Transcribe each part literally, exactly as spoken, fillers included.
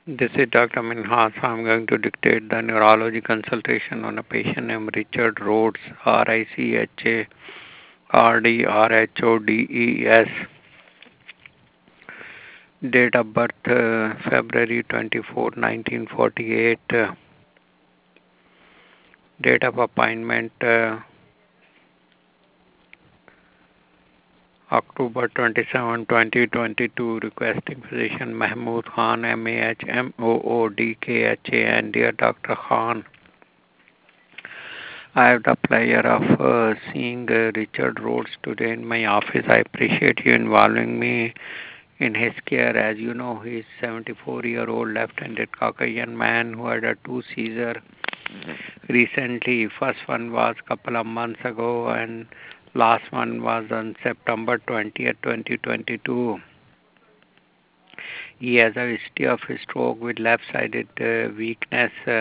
This is Doctor Minhas. I'm going to dictate the neurology consultation on a patient named Richard Rhodes, R I C H A R D R H O D E S. Date of birth uh, February twenty-fourth, nineteen forty-eight. Uh, date of appointment uh, October twenty-seventh, twenty twenty-two. Requesting physician Mahmood Khan, M A H M O O D K H A N. Dear Doctor Khan, I have the pleasure of uh, seeing uh, Richard Rhodes today in my office. I appreciate you involving me in his care. As you know, he is seventy-four-year-old left-handed Caucasian man who had a two seizure recently. First one was couple of months ago, and last one was on September twentieth, twenty twenty-two. He has a history of stroke with left-sided uh, weakness. Uh,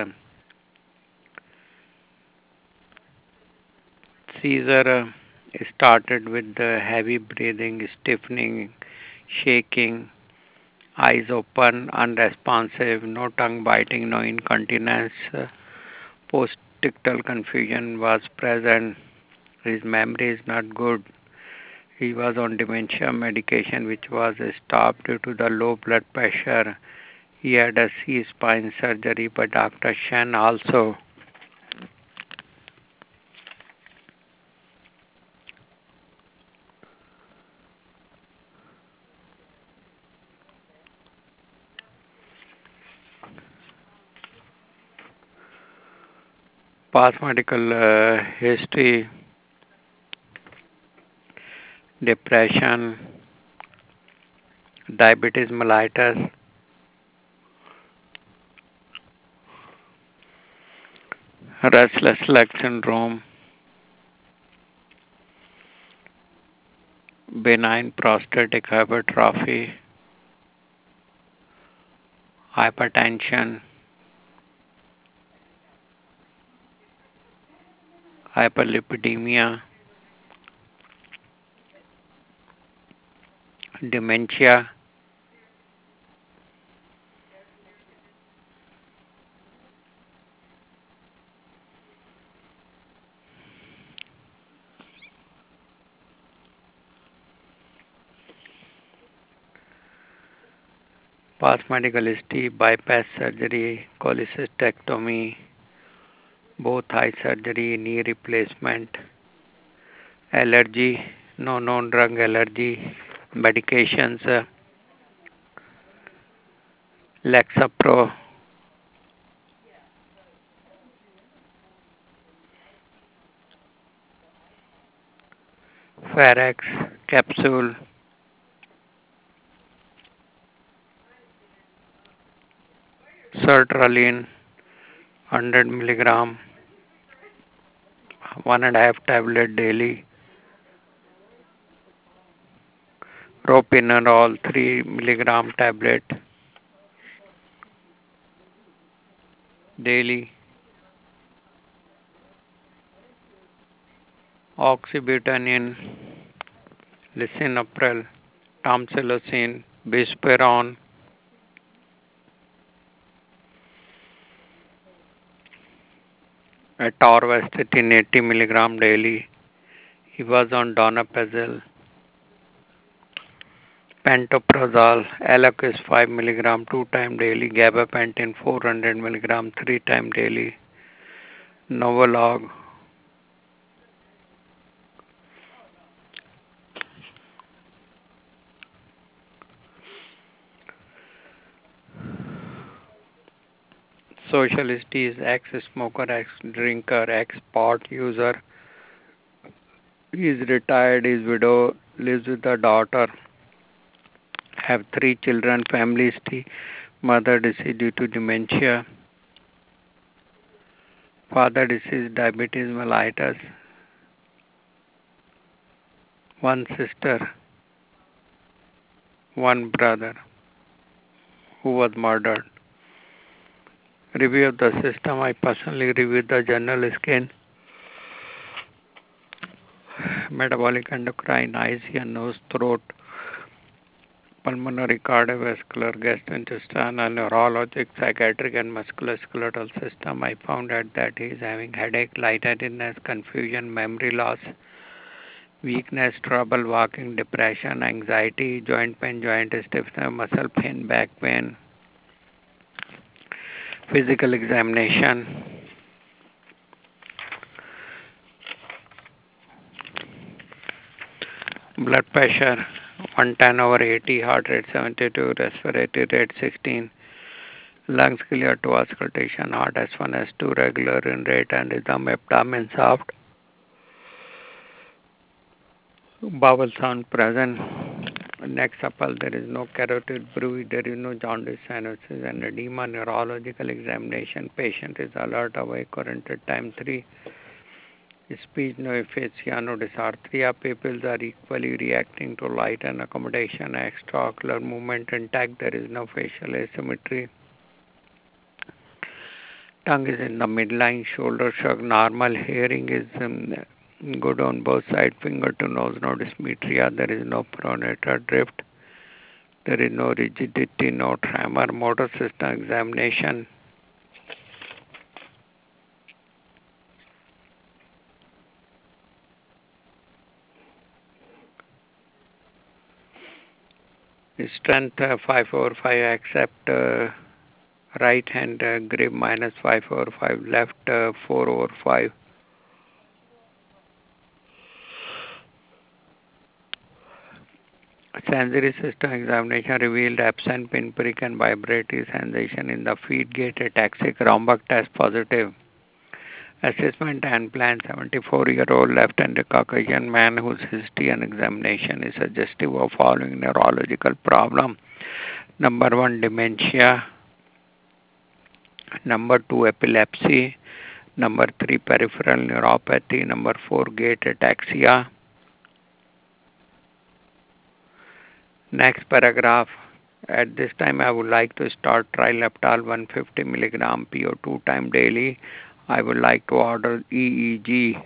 seizure uh, started with the heavy breathing, stiffening, shaking, eyes open, unresponsive, no tongue biting, no incontinence. Uh, Post-ictal confusion was present. His memory is not good. He was on dementia medication, which was stopped due to the low blood pressure. He had a C-spine surgery by Doctor Shen also. Past medical uh, history, depression, diabetes mellitus, restless leg syndrome, benign prostatic hypertrophy, hypertension, hyperlipidemia, dementia, past medical history, bypass surgery, cholecystectomy, both eye surgery, knee replacement, allergy, no known drug allergy, medications, uh, Lexapro, Ferex capsule, sertraline, one hundred milligram, one and a half tablet daily, Ropinerol, three milligram tablet daily, oxybutynin, lisinopril, tamsulosin, bispirone, atorvastatin eighty milligram daily. He was on donepezil, pantoprazole, Eliquis five milligram two time daily, gabapentin four hundred milligram three time daily, Novolog, socialist is ex-smoker, ex-drinker, ex-pot user. He is retired, is widow, lives with a daughter, have three children, family history, mother deceased due to dementia, father deceased diabetes mellitus, one sister, one brother who was murdered. Review of the system. I personally reviewed the general scan, metabolic endocrine, eyes, ear, nose, throat, pulmonary, cardiovascular, gastrointestinal, neurologic, psychiatric, and musculoskeletal system. I found out that he is having headache, lightheadedness, confusion, memory loss, weakness, trouble walking, depression, anxiety, joint pain, joint stiffness, muscle pain, back pain, physical examination, blood pressure one ten over eighty, heart rate seventy-two, respiratory rate sixteen, lungs clear to auscultation, heart S one, S two, regular in rate and rhythm, abdomen soft, bowel sound present, neck supple, there is no carotid bruit, there is no jaundice, cyanosis, and edema, neurological examination, patient is alert, awake, current at time three, speech, no aphasia, no dysarthria, pupils are equally reacting to light and accommodation, extraocular movement intact, there is no facial asymmetry, tongue is in the midline, shoulder shrug, normal hearing is um, good on both sides, finger to nose, no dysmetria, there is no pronator drift, there is no rigidity, no tremor, motor system examination, strength uh, five over five, except uh, right hand uh, grip minus five over five, left uh, four over five. Sensory system examination revealed absent pinprick and vibratory sensation in the feet gate, ataxic Romberg test positive. Assessment and plan seventy-four-year-old left-handed Caucasian man whose history and examination is suggestive of following neurological problem. Number one, dementia. Number two, epilepsy. Number three, peripheral neuropathy. Number four, gait ataxia. Next paragraph. At this time, I would like to start trileptal one hundred fifty milligram P O two time daily. I would like to order E E G.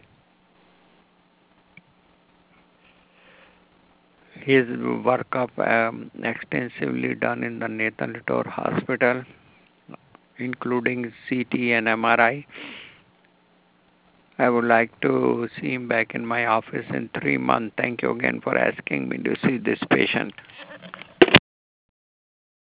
His workup um, extensively done in the Nathan Litor Hospital, including C T and M R I. I would like to see him back in my office in three months. Thank you again for asking me to see this patient.